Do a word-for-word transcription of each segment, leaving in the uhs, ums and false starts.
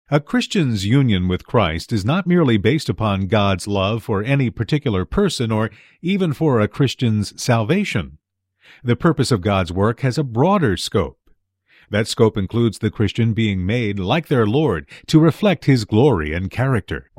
A Christian's union with Christ is not merely based upon God's love for any particular person or even for a Christian's salvation. The purpose of God's work has a broader scope. That scope includes the Christian being made like their Lord to reflect His glory and character.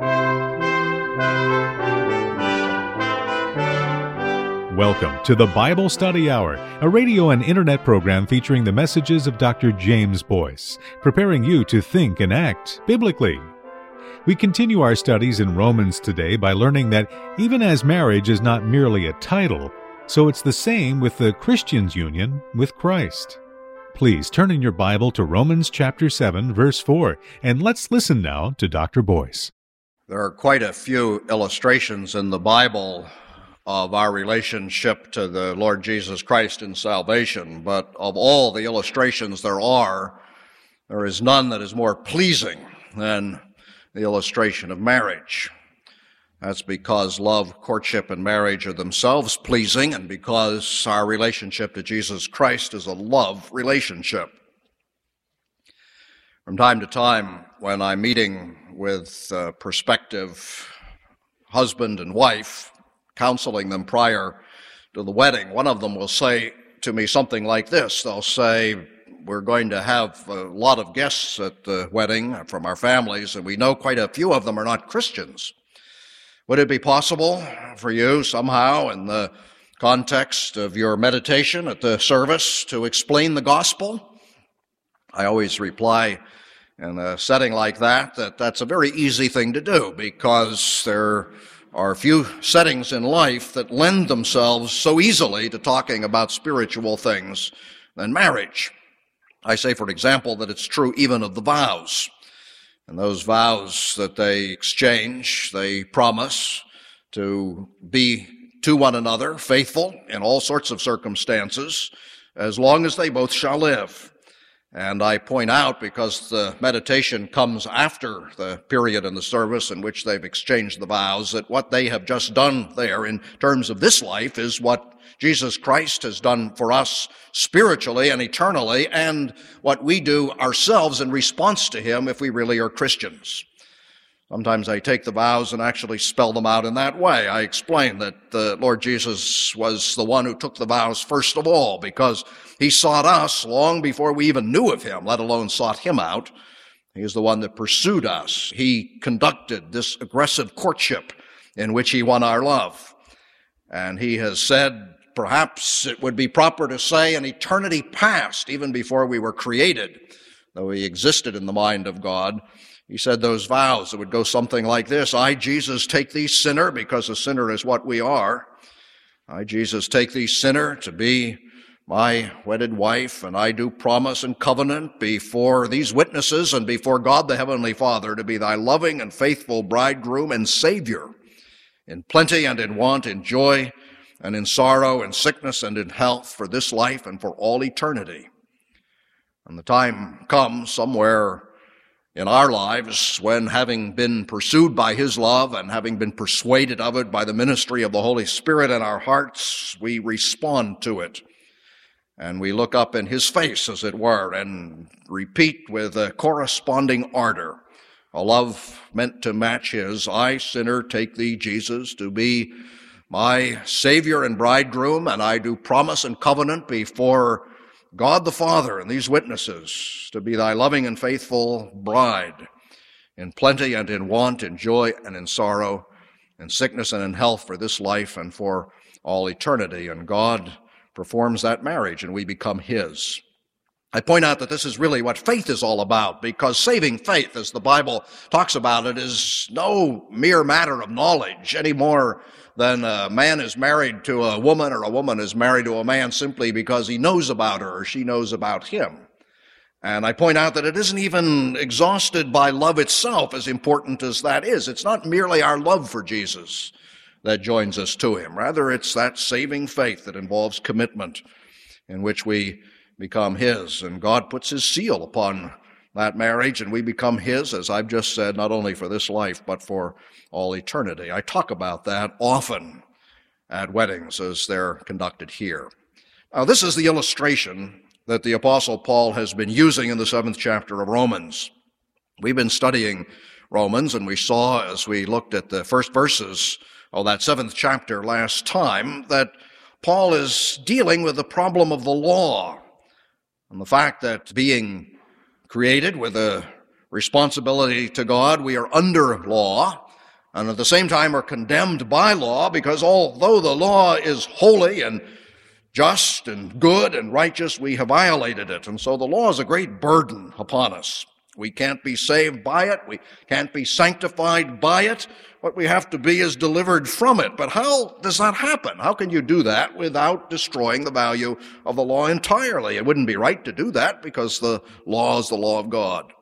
Welcome to the Bible Study Hour, a radio and internet program featuring the messages of Doctor James Boyce, preparing you to think and act biblically. We continue our studies in Romans today by learning that even as marriage is not merely a title, so it's the same with the Christian's union with Christ. Please turn in your Bible to Romans chapter seven, verse four, and let's listen now to Doctor Boyce. There are quite a few illustrations in the Bible of our relationship to the Lord Jesus Christ in salvation, but of all the illustrations there are, there is none that is more pleasing than the illustration of marriage. That's because love, courtship, and marriage are themselves pleasing, and because our relationship to Jesus Christ is a love relationship. From time to time, when I'm meeting with a prospective husband and wife, counseling them prior to the wedding, one of them will say to me something like this. They'll say, we're going to have a lot of guests at the wedding from our families, and we know quite a few of them are not Christians. Would it be possible for you somehow, in the context of your meditation at the service, to explain the gospel? I always reply in a setting like that that that's a very easy thing to do, because there are few settings in life that lend themselves so easily to talking about spiritual things than marriage. I say, for example, that it's true even of the vows. And those vows that they exchange, they promise to be to one another faithful in all sorts of circumstances, as long as they both shall live. And I point out, because the meditation comes after the period in the service in which they've exchanged the vows, that what they have just done there in terms of this life is what Jesus Christ has done for us spiritually and eternally, and what we do ourselves in response to Him if we really are Christians. Sometimes I take the vows and actually spell them out in that way. I explain that the Lord Jesus was the one who took the vows first of all, because He sought us long before we even knew of Him, let alone sought Him out. He is the one that pursued us. He conducted this aggressive courtship in which He won our love. And He has said, perhaps it would be proper to say, an eternity past, even before we were created, though He existed in the mind of God, He said those vows that would go something like this: I, Jesus, take thee, sinner, because a sinner is what we are. I, Jesus, take thee, sinner, to be my wedded wife, and I do promise and covenant before these witnesses and before God the Heavenly Father to be thy loving and faithful bridegroom and Savior, in plenty and in want, in joy and in sorrow, in sickness and in health, for this life and for all eternity. And the time comes somewhere in our lives when, having been pursued by His love and having been persuaded of it by the ministry of the Holy Spirit in our hearts, we respond to it. And we look up in His face, as it were, and repeat with a corresponding ardor a love meant to match His. I, sinner, take thee, Jesus, to be my Savior and bridegroom, and I do promise and covenant before God the Father and these witnesses to be thy loving and faithful bride, in plenty and in want, in joy and in sorrow, in sickness and in health, for this life and for all eternity. And God performs that marriage, and we become His. I point out that this is really what faith is all about, because saving faith, as the Bible talks about it, is no mere matter of knowledge any more than a man is married to a woman or a woman is married to a man simply because he knows about her or she knows about him. And I point out that it isn't even exhausted by love itself, as important as that is. It's not merely our love for Jesus that joins us to Him. Rather, it's that saving faith that involves commitment, in which we become His. And God puts His seal upon that marriage, and we become His, as I've just said, not only for this life, but for all eternity. I talk about that often at weddings as they're conducted here. Now, this is the illustration that the Apostle Paul has been using in the seventh chapter of Romans. We've been studying Romans, and we saw as we looked at the first verses of that seventh chapter last time that Paul is dealing with the problem of the law and the fact that being created with a responsibility to God, we are under law, and at the same time are condemned by law, because although the law is holy and just and good and righteous, we have violated it. And so the law is a great burden upon us. We can't be saved by it. We can't be sanctified by it. What we have to be is delivered from it. But how does that happen? How can you do that without destroying the value of the law entirely? It wouldn't be right to do that, because the law is the law of God.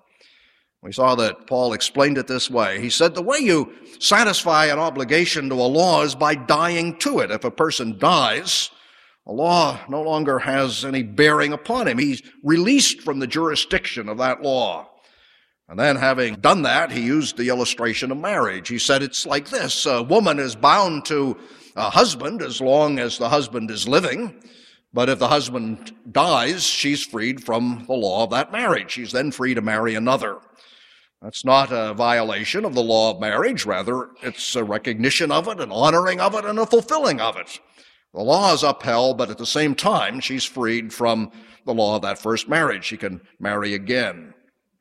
We saw that Paul explained it this way. He said the way you satisfy an obligation to a law is by dying to it. If a person dies, a law no longer has any bearing upon him. He's released from the jurisdiction of that law. And then, having done that, he used the illustration of marriage. He said it's like this. A woman is bound to a husband as long as the husband is living. But if the husband dies, she's freed from the law of that marriage. She's then free to marry another. That's not a violation of the law of marriage. Rather, it's a recognition of it, an honoring of it, and a fulfilling of it. The law is upheld, but at the same time, she's freed from the law of that first marriage. She can marry again.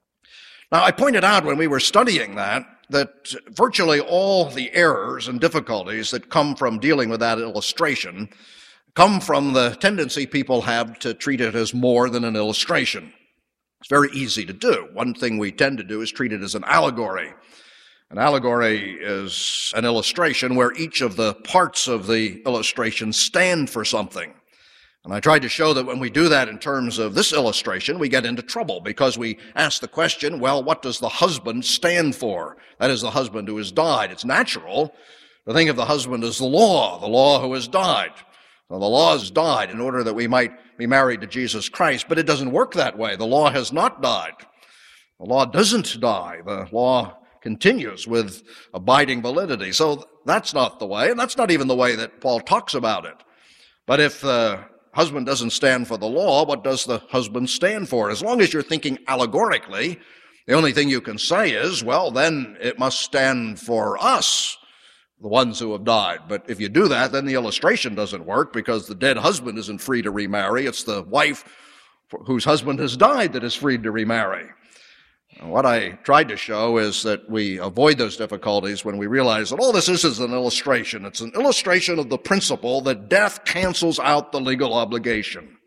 Now, I pointed out when we were studying that, that virtually all the errors and difficulties that come from dealing with that illustration come from the tendency people have to treat it as more than an illustration. It's very easy to do. One thing we tend to do is treat it as an allegory. An allegory is an illustration where each of the parts of the illustration stand for something. And I tried to show that when we do that in terms of this illustration, we get into trouble, because we ask the question, well, what does the husband stand for? That is, the husband who has died. It's natural to think of the husband as the law, the law who has died. So the law has died in order that we might be married to Jesus Christ, but it doesn't work that way. The law has not died. The law doesn't die. The law continues with abiding validity. So that's not the way, and that's not even the way that Paul talks about it. But if the husband doesn't stand for the law, what does the husband stand for? As long as you're thinking allegorically, the only thing you can say is, well, then it must stand for us, the ones who have died. But if you do that, then the illustration doesn't work, because the dead husband isn't free to remarry. It's the wife whose husband has died that is free to remarry. And what I tried to show is that we avoid those difficulties when we realize that all this is is an illustration. It's an illustration of the principle that death cancels out the legal obligation.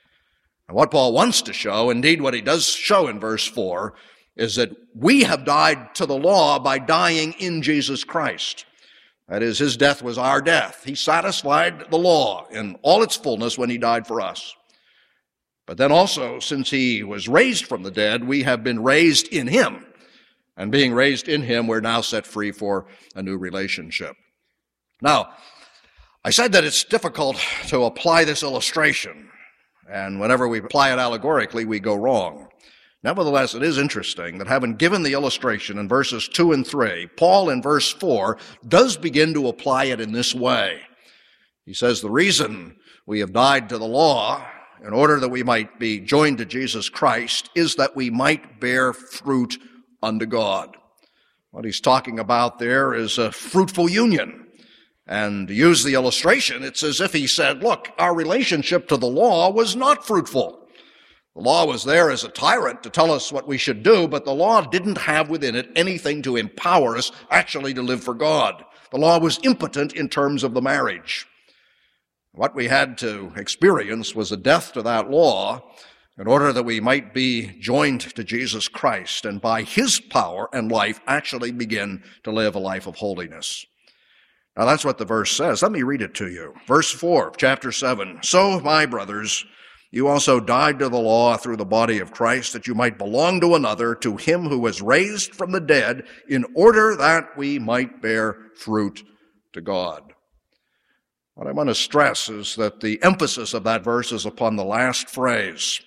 And what Paul wants to show, indeed what he does show in verse four, is that we have died to the law by dying in Jesus Christ. That is, his death was our death. He satisfied the law in all its fullness when he died for us. But then also, since he was raised from the dead, we have been raised in him. And being raised in him, we're now set free for a new relationship. Now, I said that it's difficult to apply this illustration. And whenever we apply it allegorically, we go wrong. Nevertheless, it is interesting that having given the illustration in verses two and three, Paul in verse four does begin to apply it in this way. He says, the reason we have died to the law in order that we might be joined to Jesus Christ is that we might bear fruit unto God. What he's talking about there is a fruitful union. And to use the illustration, it's as if he said, look, our relationship to the law was not fruitful. The law was there as a tyrant to tell us what we should do, but the law didn't have within it anything to empower us actually to live for God. The law was impotent in terms of the marriage. What we had to experience was a death to that law in order that we might be joined to Jesus Christ and by his power and life actually begin to live a life of holiness. Now that's what the verse says. Let me read it to you. Verse four of chapter seven. So, my brothers, you also died to the law through the body of Christ, that you might belong to another, to him who was raised from the dead, in order that we might bear fruit to God. What I want to stress is that the emphasis of that verse is upon the last phrase.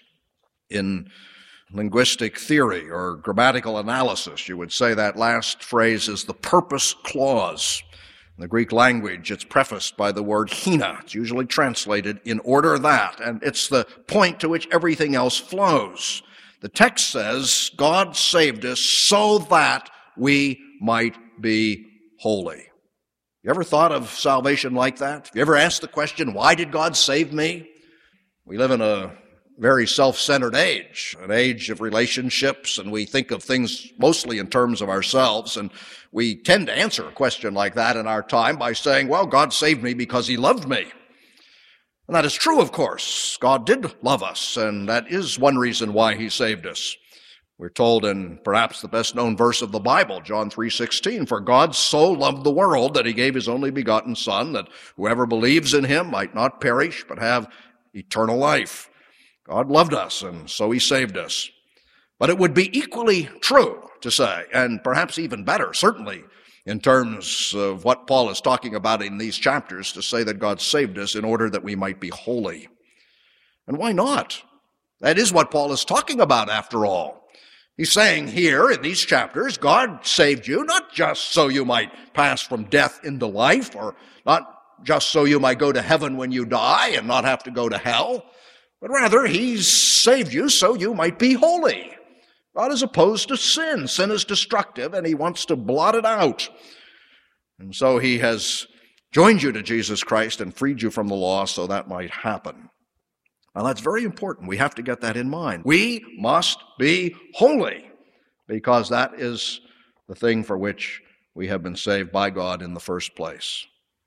In linguistic theory or grammatical analysis, you would say that last phrase is the purpose clause. In the Greek language, it's prefaced by the word hina. It's usually translated in order that, and it's the point to which everything else flows. The text says God saved us so that we might be holy. You ever thought of salvation like that? Have you ever asked the question, why did God save me? We live in a very self-centered age, an age of relationships, and we think of things mostly in terms of ourselves, and we tend to answer a question like that in our time by saying, well, God saved me because he loved me. And that is true, of course. God did love us, and that is one reason why he saved us. We're told in perhaps the best-known verse of the Bible, John three sixteen, for God so loved the world that he gave his only begotten Son, that whoever believes in him might not perish, but have eternal life. God loved us, and so he saved us. But it would be equally true to say, and perhaps even better, certainly, in terms of what Paul is talking about in these chapters, to say that God saved us in order that we might be holy. And why not? That is what Paul is talking about, after all. He's saying here in these chapters, God saved you not just so you might pass from death into life, or not just so you might go to heaven when you die and not have to go to hell, but rather he's saved you so you might be holy. God is opposed to sin. Sin is destructive, and he wants to blot it out. And so he has joined you to Jesus Christ and freed you from the law so that might happen. Now, that's very important. We have to get that in mind. We must be holy, because that is the thing for which we have been saved by God in the first place.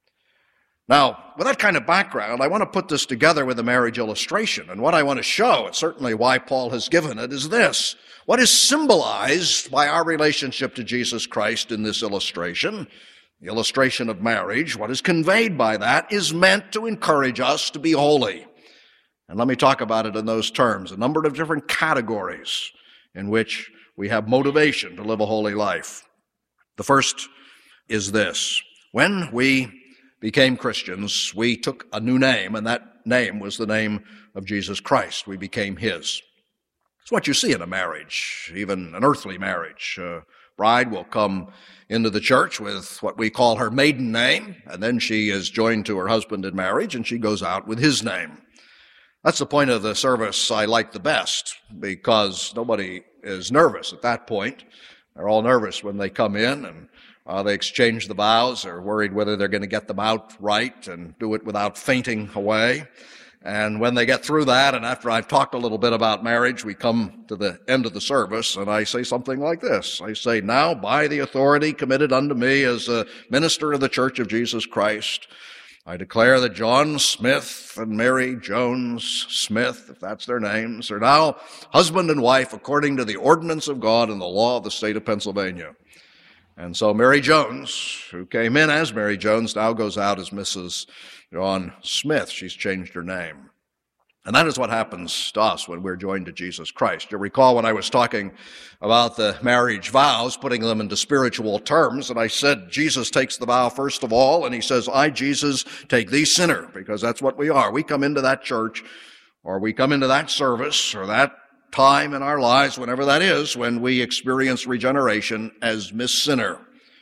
Now, with that kind of background, I want to put this together with a marriage illustration. And what I want to show, and certainly why Paul has given it, is this. What is symbolized by our relationship to Jesus Christ in this illustration, the illustration of marriage, what is conveyed by that is meant to encourage us to be holy. And let me talk about it in those terms, a number of different categories in which we have motivation to live a holy life. The first is this. When we became Christians, we took a new name, and that name was the name of Jesus Christ. We became his. It's what you see in a marriage, even an earthly marriage. A bride will come into the church with what we call her maiden name, and then she is joined to her husband in marriage, and she goes out with his name. That's the point of the service I like the best, because nobody is nervous at that point. They're all nervous when they come in and uh, they exchange the vows. They're worried whether they're going to get them out right and do it without fainting away. And when they get through that, and after I've talked a little bit about marriage, we come to the end of the service, and I say something like this. I say, now, by the authority committed unto me as a minister of the Church of Jesus Christ, I declare that John Smith and Mary Jones Smith, if that's their names, are now husband and wife according to the ordinance of God and the law of the state of Pennsylvania. And so Mary Jones, who came in as Mary Jones, now goes out as Missus John Smith. She's changed her name. And that is what happens to us when we're joined to Jesus Christ. You recall when I was talking about the marriage vows, putting them into spiritual terms, and I said Jesus takes the vow first of all, and he says, I, Jesus, take thee, sinner, because that's what we are. We come into that church, or we come into that service, or that time in our lives, whenever that is, when we experience regeneration as Miss Sinner.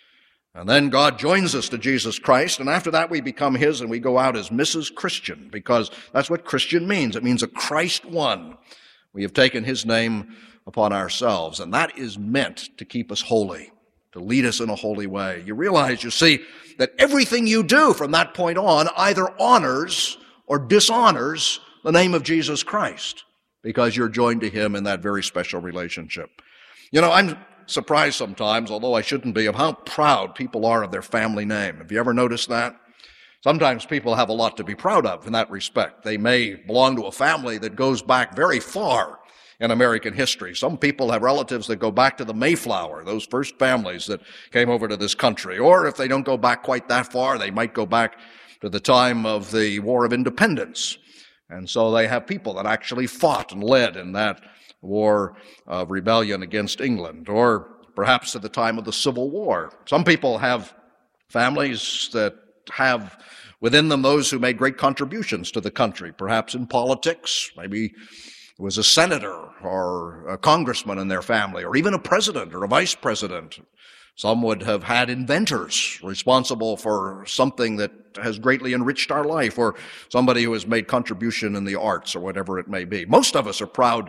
And then God joins us to Jesus Christ, and after that we become his, and we go out as Missus Christian, because that's what Christian means. It means a Christ one. We have taken his name upon ourselves, and that is meant to keep us holy, to lead us in a holy way. You realize, you see, that everything you do from that point on either honors or dishonors the name of Jesus Christ, because you're joined to him in that very special relationship. You know, I'm surprised sometimes, although I shouldn't be, of how proud people are of their family name. Have you ever noticed that? Sometimes people have a lot to be proud of in that respect. They may belong to a family that goes back very far in American history. Some people have relatives that go back to the Mayflower, those first families that came over to this country. Or if they don't go back quite that far, they might go back to the time of the War of Independence. And so they have people that actually fought and led in that war of rebellion against England, or perhaps at the time of the Civil War. Some people have families that have within them those who made great contributions to the country, perhaps in politics. Maybe it was a senator or a congressman in their family, or even a president or a vice president. Some would have had inventors responsible for something that has greatly enriched our life, or somebody who has made contribution in the arts or whatever it may be. Most of us are proud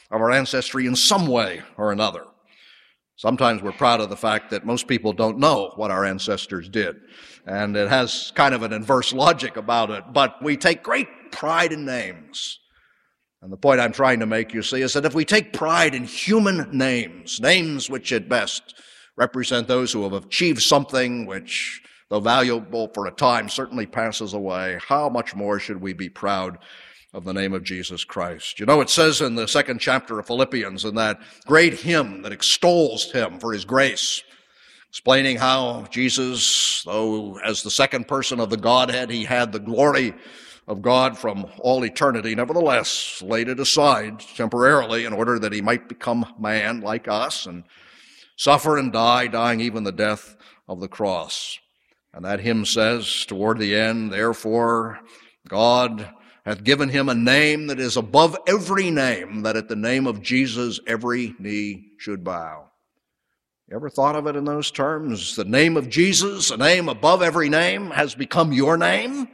of our ancestry in some way or another. Sometimes we're proud of the fact that most people don't know what our ancestors did, and it has kind of an inverse logic about it, but we take great pride in names. And the point I'm trying to make, you see, is that if we take pride in human names, names which at best represent those who have achieved something which, though valuable for a time, certainly passes away, how much more should we be proud of the name of Jesus Christ? You know, it says in the second chapter of Philippians, in that great hymn that extols him for his grace, explaining how Jesus, though as the second person of the Godhead, he had the glory of God from all eternity, nevertheless laid it aside temporarily in order that he might become man like us and suffer and die, dying even the death of the cross. And that hymn says toward the end, therefore God hath given him a name that is above every name, that at the name of Jesus every knee should bow. You ever thought of it in those terms? The name of Jesus, a name above every name, has become your name.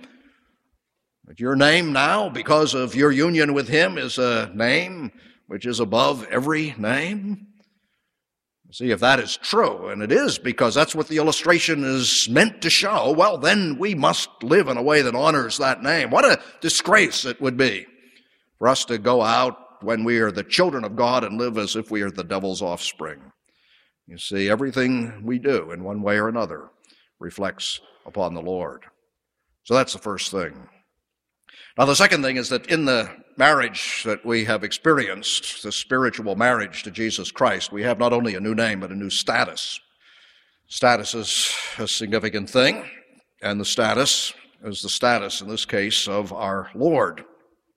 But your name now, because of your union with him, is a name which is above every name. See, if that is true, and it is, because that's what the illustration is meant to show, well, then we must live in a way that honors that name. What a disgrace it would be for us to go out when we are the children of God and live as if we are the devil's offspring. You see, everything we do in one way or another reflects upon the Lord. So that's the first thing. Now, the second thing is that in the marriage that we have experienced, the spiritual marriage to Jesus Christ, we have not only a new name, but a new status. Status is a significant thing, and the status is the status, in this case, of our Lord.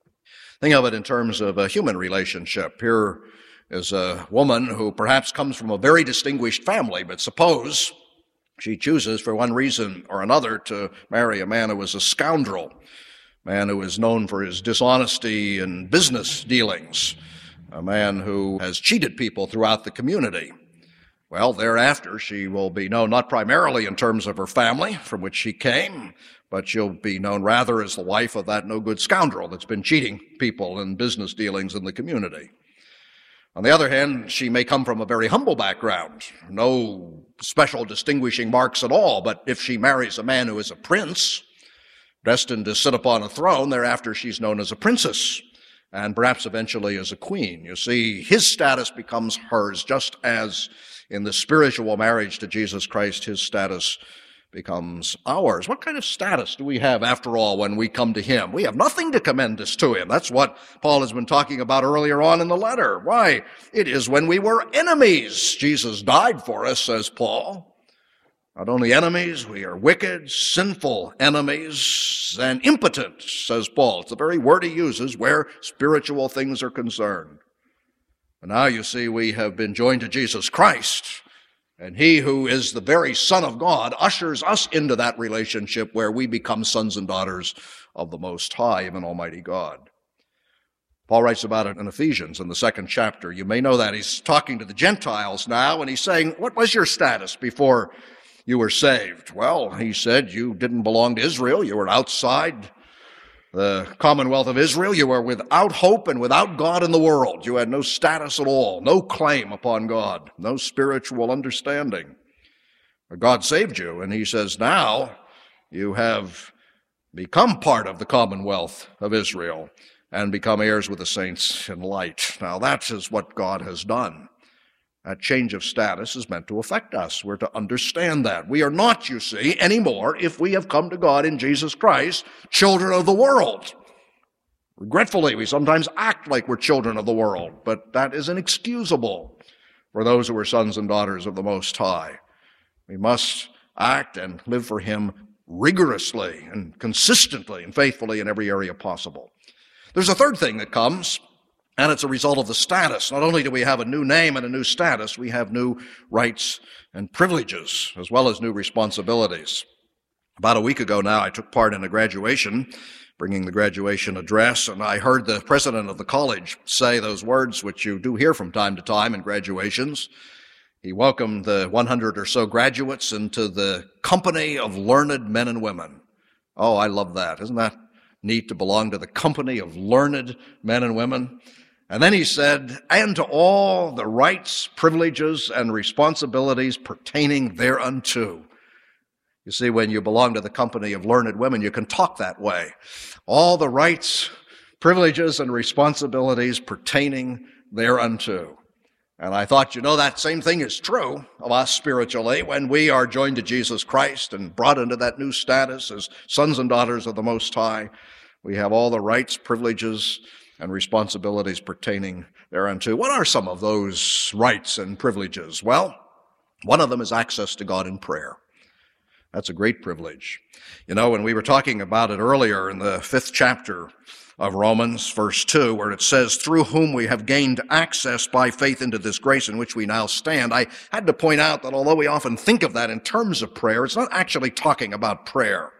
Think of it in terms of a human relationship. Here is a woman who perhaps comes from a very distinguished family, but suppose she chooses, for one reason or another, to marry a man who is a scoundrel, a man who is known for his dishonesty in business dealings, a man who has cheated people throughout the community. Well, thereafter, she will be known not primarily in terms of her family from which she came, but she'll be known rather as the wife of that no-good scoundrel that's been cheating people in business dealings in the community. On the other hand, she may come from a very humble background, no special distinguishing marks at all, but if she marries a man who is a prince, destined to sit upon a throne, thereafter she's known as a princess, and perhaps eventually as a queen. You see, his status becomes hers, just as in the spiritual marriage to Jesus Christ, his status becomes ours. What kind of status do we have, after all, when we come to him? We have nothing to commend us to him. That's what Paul has been talking about earlier on in the letter. Why? It is when we were enemies Jesus died for us, says Paul. Not only enemies, we are wicked, sinful enemies, and impotent, says Paul. It's the very word he uses where spiritual things are concerned. And now you see we have been joined to Jesus Christ, and he who is the very Son of God ushers us into that relationship where we become sons and daughters of the Most High, even Almighty God. Paul writes about it in Ephesians in the second chapter. You may know that. He's talking to the Gentiles now, and he's saying, what was your status before you were saved? Well, he said, you didn't belong to Israel. You were outside the commonwealth of Israel. You were without hope and without God in the world. You had no status at all, no claim upon God, no spiritual understanding. But God saved you, and he says, now you have become part of the commonwealth of Israel and become heirs with the saints in light. Now that is what God has done. That change of status is meant to affect us. We're to understand that. We are not, you see, anymore, if we have come to God in Jesus Christ, children of the world. Regretfully, we sometimes act like we're children of the world, but that is inexcusable for those who are sons and daughters of the Most High. We must act and live for him rigorously and consistently and faithfully in every area possible. There's a third thing that comes, and it's a result of the status. Not only do we have a new name and a new status, we have new rights and privileges, as well as new responsibilities. About a week ago now, I took part in a graduation, bringing the graduation address, and I heard the president of the college say those words which you do hear from time to time in graduations. He welcomed the one hundred or so graduates into the company of learned men and women. Oh, I love that. Isn't that neat to belong to the company of learned men and women? And then he said, and to all the rights, privileges, and responsibilities pertaining thereunto. You see, when you belong to the company of learned women, you can talk that way. All the rights, privileges, and responsibilities pertaining thereunto. And I thought, you know, that same thing is true of us spiritually when we are joined to Jesus Christ and brought into that new status as sons and daughters of the Most High. We have all the rights, privileges, and responsibilities pertaining thereunto. What are some of those rights and privileges? Well, one of them is access to God in prayer. That's a great privilege. You know, when we were talking about it earlier in the fifth chapter of Romans, verse two, where it says, through whom we have gained access by faith into this grace in which we now stand, I had to point out that although we often think of that in terms of prayer, it's not actually talking about prayer.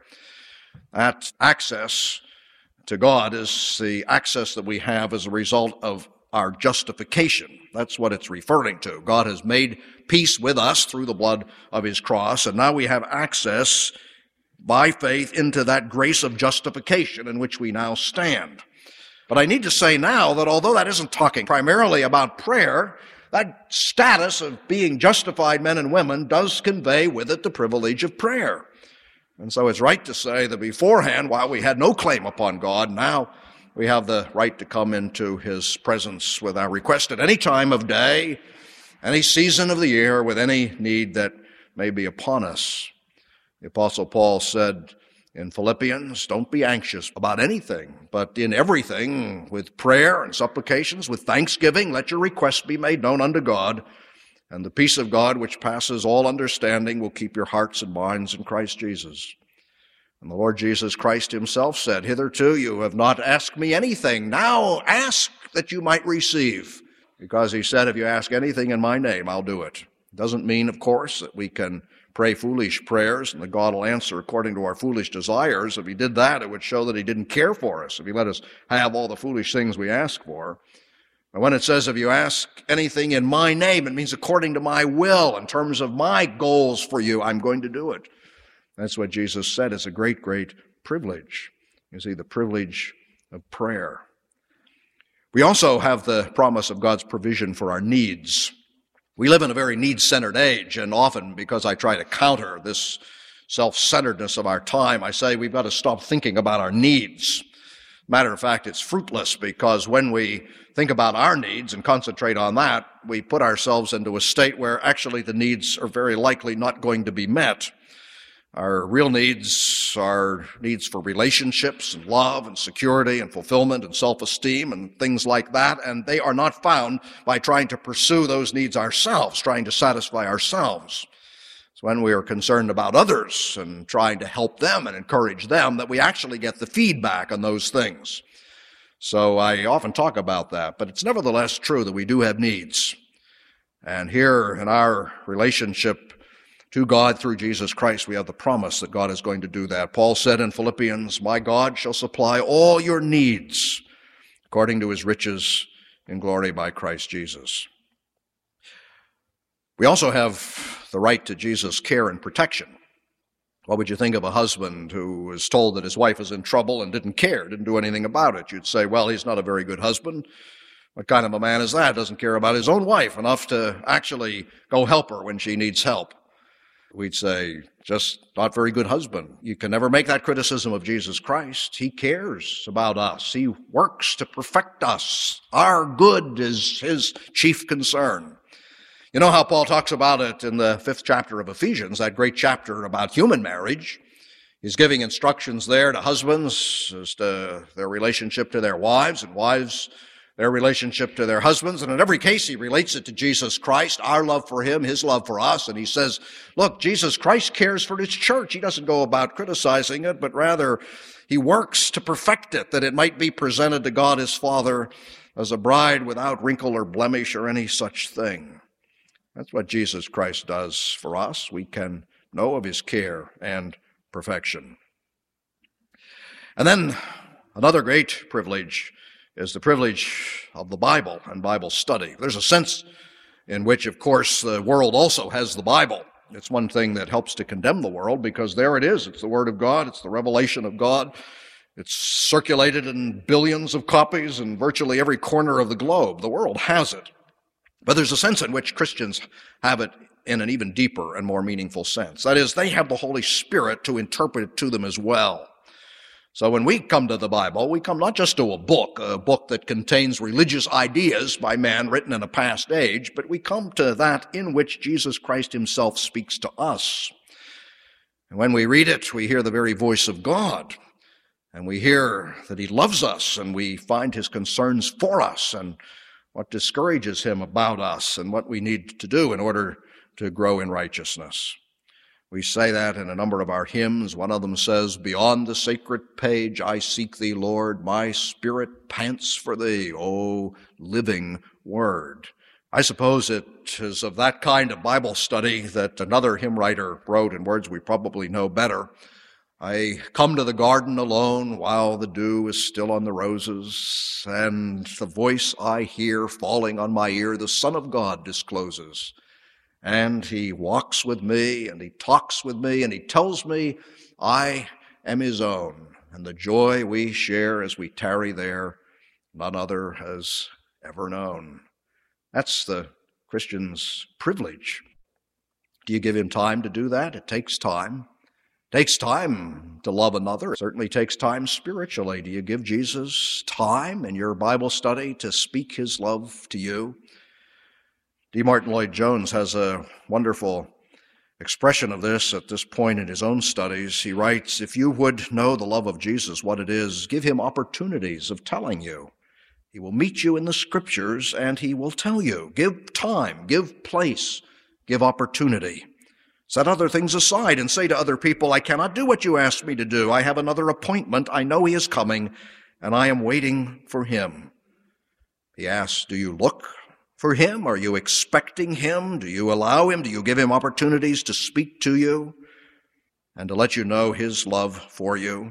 That access to God is the access that we have as a result of our justification. That's what it's referring to. God has made peace with us through the blood of his cross, and now we have access by faith into that grace of justification in which we now stand. But I need to say now that although that isn't talking primarily about prayer, that status of being justified men and women does convey with it the privilege of prayer. And so it's right to say that beforehand, while we had no claim upon God, now we have the right to come into his presence with our request at any time of day, any season of the year, with any need that may be upon us. The Apostle Paul said in Philippians, don't be anxious about anything, but in everything, with prayer and supplications, with thanksgiving, let your requests be made known unto God, and the peace of God, which passes all understanding, will keep your hearts and minds in Christ Jesus. And the Lord Jesus Christ himself said, hitherto you have not asked me anything. Now ask that you might receive. Because he said, if you ask anything in my name, I'll do it. It doesn't mean, of course, that we can pray foolish prayers and that God will answer according to our foolish desires. If he did that, it would show that he didn't care for us, if he let us have all the foolish things we ask for. And when it says, if you ask anything in my name, it means according to my will, in terms of my goals for you, I'm going to do it. That's what Jesus said. It's a great, great privilege. You see, the privilege of prayer. We also have the promise of God's provision for our needs. We live in a very need-centered age, and often because I try to counter this self-centeredness of our time, I say we've got to stop thinking about our needs. Matter of fact, it's fruitless, because when we think about our needs and concentrate on that, we put ourselves into a state where actually the needs are very likely not going to be met. Our real needs are needs for relationships and love and security and fulfillment and self-esteem and things like that, and they are not found by trying to pursue those needs ourselves, trying to satisfy ourselves. It's when we are concerned about others and trying to help them and encourage them that we actually get the feedback on those things. So I often talk about that, but it's nevertheless true that we do have needs. And here in our relationship to God through Jesus Christ, we have the promise that God is going to do that. Paul said in Philippians, my God shall supply all your needs according to his riches in glory by Christ Jesus. We also have the right to Jesus' care and protection. What would you think of a husband who was told that his wife was in trouble and didn't care, didn't do anything about it? You'd say, well, he's not a very good husband. What kind of a man is that? Doesn't care about his own wife enough to actually go help her when she needs help. We'd say, just not very good husband. You can never make that criticism of Jesus Christ. He cares about us. He works to perfect us. Our good is his chief concern. You know how Paul talks about it in the fifth chapter of Ephesians, that great chapter about human marriage. He's giving instructions there to husbands as to their relationship to their wives, and wives their relationship to their husbands. And in every case, he relates it to Jesus Christ, our love for him, his love for us. And he says, look, Jesus Christ cares for his church. He doesn't go about criticizing it, but rather he works to perfect it, that it might be presented to God his Father as a bride without wrinkle or blemish or any such thing. That's what Jesus Christ does for us. We can know of his care and perfection. And then another great privilege is the privilege of the Bible and Bible study. There's a sense in which, of course, the world also has the Bible. It's one thing that helps to condemn the world, because there it is. It's the Word of God. It's the revelation of God. It's circulated in billions of copies in virtually every corner of the globe. The world has it. But there's a sense in which Christians have it in an even deeper and more meaningful sense. That is, they have the Holy Spirit to interpret it to them as well. So when we come to the Bible, we come not just to a book, a book that contains religious ideas by man written in a past age, but we come to that in which Jesus Christ himself speaks to us. And when we read it, we hear the very voice of God, and we hear that he loves us, and we find his concerns for us, and what discourages him about us, and what we need to do in order to grow in righteousness. We say that in a number of our hymns. One of them says, "Beyond the sacred page I seek thee, Lord. My spirit pants for thee, O living word." I suppose it is of that kind of Bible study that another hymn writer wrote in words we probably know better. I come to the garden alone while the dew is still on the roses, and the voice I hear falling on my ear the Son of God discloses. And he walks with me, and he talks with me, and he tells me I am his own. And the joy we share as we tarry there, none other has ever known. That's the Christian's privilege. Do you give him time to do that? It takes time. It takes time to love another. It certainly takes time spiritually. Do you give Jesus time in your Bible study to speak his love to you? D. Martin Lloyd-Jones has a wonderful expression of this at this point in his own studies. He writes, "If you would know the love of Jesus, what it is, give him opportunities of telling you. He will meet you in the Scriptures, and he will tell you. Give time, give place, give opportunity. Set other things aside and say to other people, I cannot do what you asked me to do. I have another appointment. I know he is coming, and I am waiting for him." He asks, do you look for him? Are you expecting him? Do you allow him? Do you give him opportunities to speak to you and to let you know his love for you?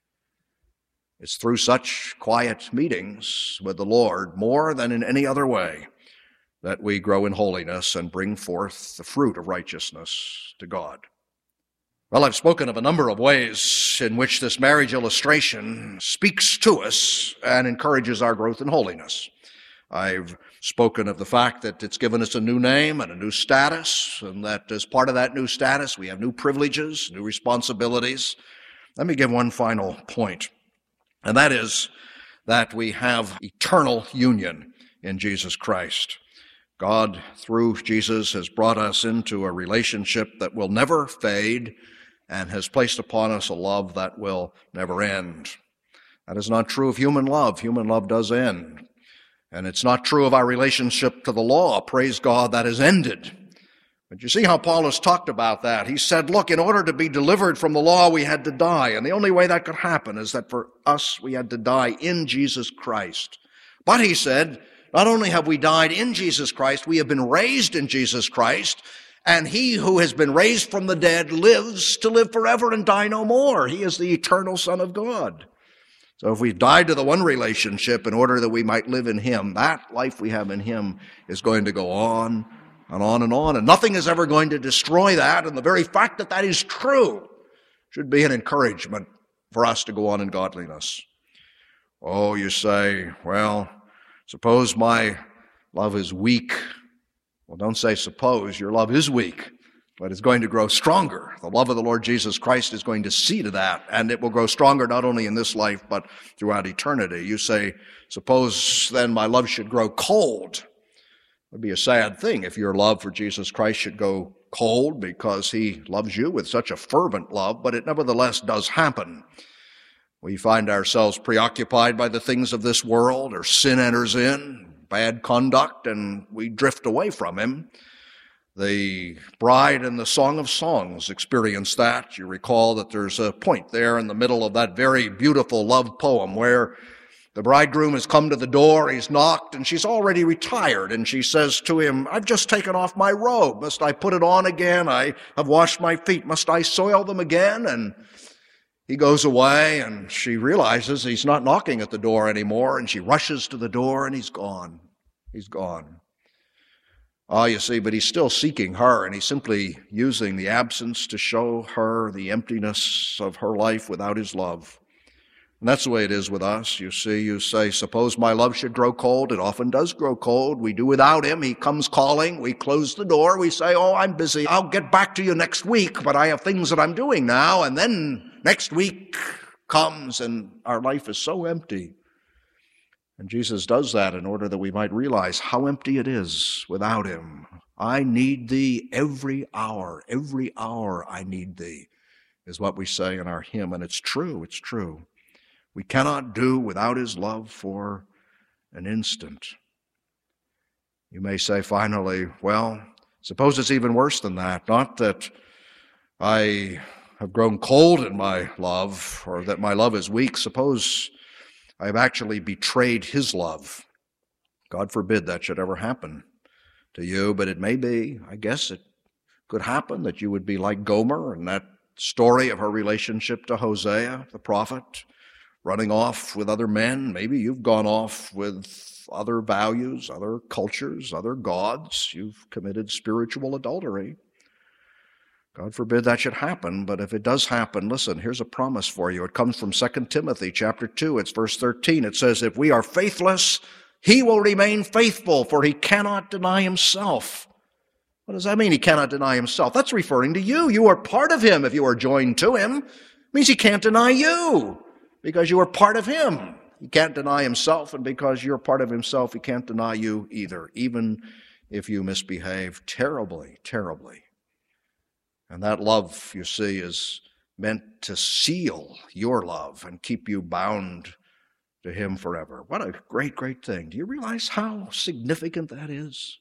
It's through such quiet meetings with the Lord, more than in any other way, that we grow in holiness and bring forth the fruit of righteousness to God. Well, I've spoken of a number of ways in which this marriage illustration speaks to us and encourages our growth in holiness. I've spoken of the fact that it's given us a new name and a new status, and that as part of that new status, we have new privileges, new responsibilities. Let me give one final point, and that is that we have eternal union in Jesus Christ. God, through Jesus, has brought us into a relationship that will never fade and has placed upon us a love that will never end. That is not true of human love. Human love does end. And it's not true of our relationship to the law. Praise God, that has ended. But you see how Paul has talked about that. He said, look, in order to be delivered from the law, we had to die. And the only way that could happen is that for us, we had to die in Jesus Christ. But he said, not only have we died in Jesus Christ, we have been raised in Jesus Christ. And he who has been raised from the dead lives to live forever and die no more. He is the eternal Son of God. So if we've died to the one relationship in order that we might live in him, that life we have in him is going to go on and on and on. And nothing is ever going to destroy that. And the very fact that that is true should be an encouragement for us to go on in godliness. Oh, you say, well, suppose my love is weak. Well, don't say suppose. Your love is weak, but it's going to grow stronger. The love of the Lord Jesus Christ is going to see to that, and it will grow stronger not only in this life, but throughout eternity. You say, suppose then my love should grow cold. It would be a sad thing if your love for Jesus Christ should go cold because he loves you with such a fervent love, but it nevertheless does happen. We find ourselves preoccupied by the things of this world, or sin enters in, bad conduct, and we drift away from him. The bride in the Song of Songs experienced that. You recall that there's a point there in the middle of that very beautiful love poem where the bridegroom has come to the door, he's knocked, and she's already retired, and she says to him, I've just taken off my robe. Must I put it on again? I have washed my feet. Must I soil them again? And he goes away, and she realizes he's not knocking at the door anymore, and she rushes to the door, and he's gone. He's gone. Ah, you see, but he's still seeking her, and he's simply using the absence to show her the emptiness of her life without his love. And that's the way it is with us. You see, you say, suppose my love should grow cold. It often does grow cold. We do without him. He comes calling. We close the door. We say, oh, I'm busy. I'll get back to you next week, but I have things that I'm doing now. And then next week comes and our life is so empty. And Jesus does that in order that we might realize how empty it is without him. I need thee every hour. Every hour I need thee is what we say in our hymn. And it's true. It's true. We cannot do without his love for an instant. You may say finally, well, suppose it's even worse than that. Not that I have grown cold in my love or that my love is weak. Suppose I have actually betrayed his love. God forbid that should ever happen to you, but it may be, I guess it could happen that you would be like Gomer in that story of her relationship to Hosea, the prophet, running off with other men. Maybe you've gone off with other values, other cultures, other gods. You've committed spiritual adultery. God forbid that should happen, but if it does happen, listen, here's a promise for you. It comes from Second Timothy chapter two. It's verse thirteen. It says, if we are faithless, he will remain faithful, for he cannot deny himself. What does that mean, he cannot deny himself? That's referring to you. You are part of him if you are joined to him. It means he can't deny you because you are part of him. He can't deny himself, and because you're part of himself, he can't deny you either, even if you misbehave terribly, terribly. And that love, you see, is meant to seal your love and keep you bound to him forever. What a great, great thing. Do you realize how significant that is?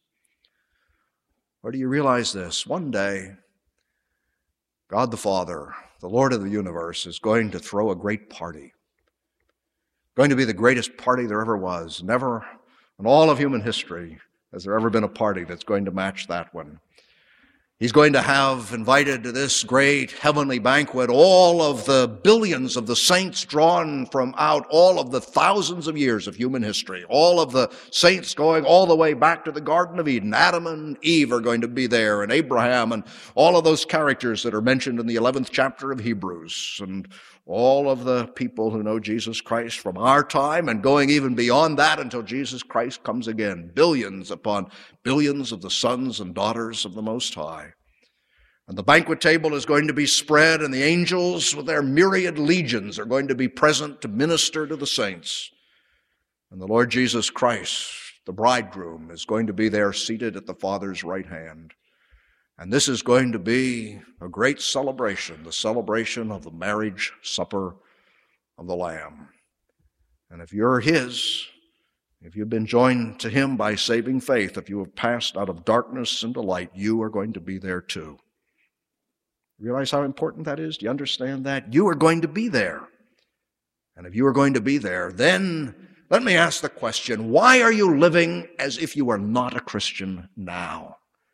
Or do you realize this? One day, God the Father, the Lord of the universe, is going to throw a great party. Going to be the greatest party there ever was. Never in all of human history has there ever been a party that's going to match that one. He's going to have invited to this great heavenly banquet all of the billions of the saints drawn from out all of the thousands of years of human history. All of the saints going all the way back to the Garden of Eden. Adam and Eve are going to be there, and Abraham, and all of those characters that are mentioned in the eleventh chapter of Hebrews, and all of the people who know Jesus Christ from our time and going even beyond that until Jesus Christ comes again. Billions upon billions of the sons and daughters of the Most High. And the banquet table is going to be spread, and the angels with their myriad legions are going to be present to minister to the saints. And the Lord Jesus Christ, the bridegroom, is going to be there seated at the Father's right hand. And this is going to be a great celebration, the celebration of the marriage supper of the Lamb. And if you're his, if you've been joined to him by saving faith, if you have passed out of darkness into light, you are going to be there too. Realize how important that is? Do you understand that? You are going to be there. And if you are going to be there, then let me ask the question, why are you living as if you are not a Christian now?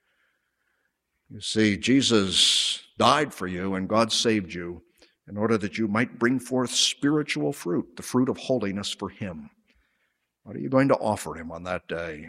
You see, Jesus died for you and God saved you in order that you might bring forth spiritual fruit, the fruit of holiness for him. What are you going to offer him on that day?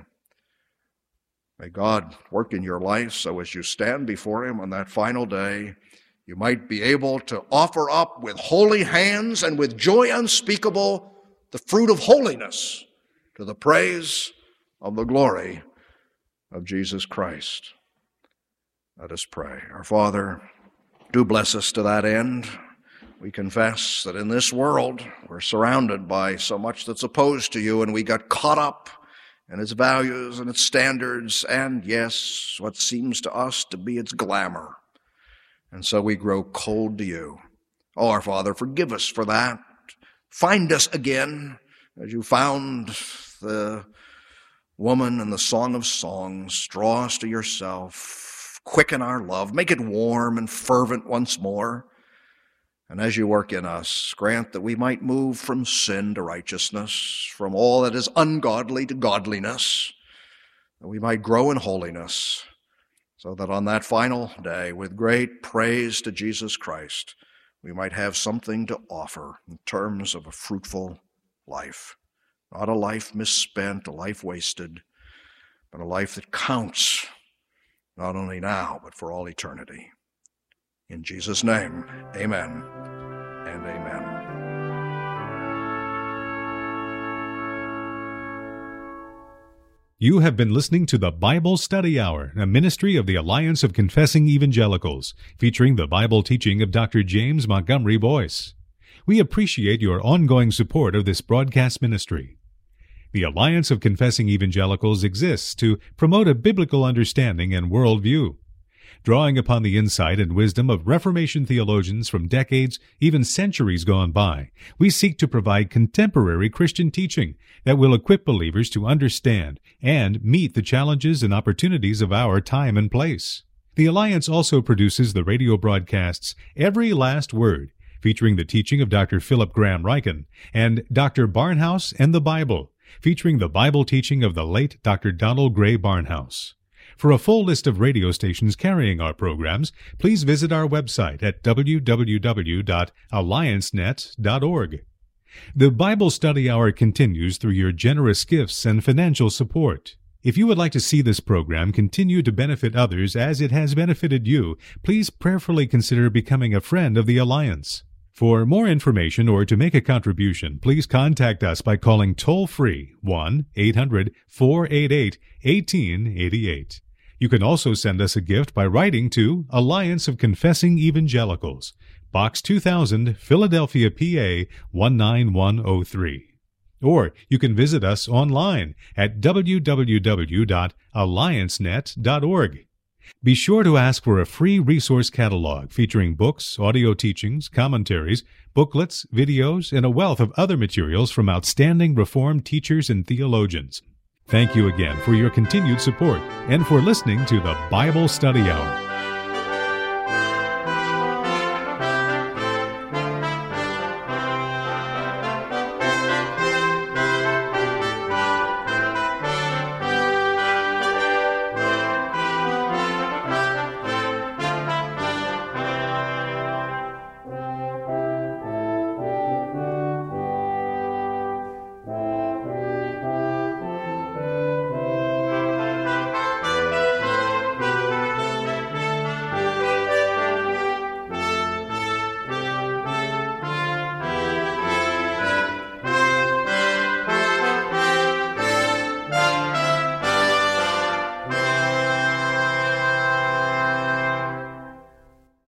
May God work in your life so as you stand before him on that final day, you might be able to offer up with holy hands and with joy unspeakable the fruit of holiness to the praise of the glory of Jesus Christ. Let us pray. Our Father, do bless us to that end. We confess that in this world we're surrounded by so much that's opposed to you, and we got caught up in its values and its standards and, yes, what seems to us to be its glamour. And so we grow cold to you. Oh, our Father, forgive us for that. Find us again as you found the woman in the Song of Songs. Draw us to yourself. Quicken our love. Make it warm and fervent once more. And as you work in us, grant that we might move from sin to righteousness, from all that is ungodly to godliness, that we might grow in holiness, so that on that final day, with great praise to Jesus Christ, we might have something to offer in terms of a fruitful life. Not a life misspent, a life wasted, but a life that counts, not only now, but for all eternity. In Jesus' name, amen and amen. You have been listening to the Bible Study Hour, a ministry of the Alliance of Confessing Evangelicals, featuring the Bible teaching of Doctor James Montgomery Boyce. We appreciate your ongoing support of this broadcast ministry. The Alliance of Confessing Evangelicals exists to promote a biblical understanding and worldview. Drawing upon the insight and wisdom of Reformation theologians from decades, even centuries gone by, we seek to provide contemporary Christian teaching that will equip believers to understand and meet the challenges and opportunities of our time and place. The Alliance also produces the radio broadcasts Every Last Word, featuring the teaching of Doctor Philip Graham Ryken, and Doctor Barnhouse and the Bible, featuring the Bible teaching of the late Doctor Donald Gray Barnhouse. For a full list of radio stations carrying our programs, please visit our website at w w w dot alliance net dot org. The Bible Study Hour continues through your generous gifts and financial support. If you would like to see this program continue to benefit others as it has benefited you, please prayerfully consider becoming a friend of the Alliance. For more information or to make a contribution, please contact us by calling toll-free one eight hundred four eight eight one eight eight eight. You can also send us a gift by writing to Alliance of Confessing Evangelicals, Box two thousand, Philadelphia, P A one nine one oh three. Or you can visit us online at w w w dot alliance net dot org. Be sure to ask for a free resource catalog featuring books, audio teachings, commentaries, booklets, videos, and a wealth of other materials from outstanding Reformed teachers and theologians. Thank you again for your continued support and for listening to the Bible Study Hour.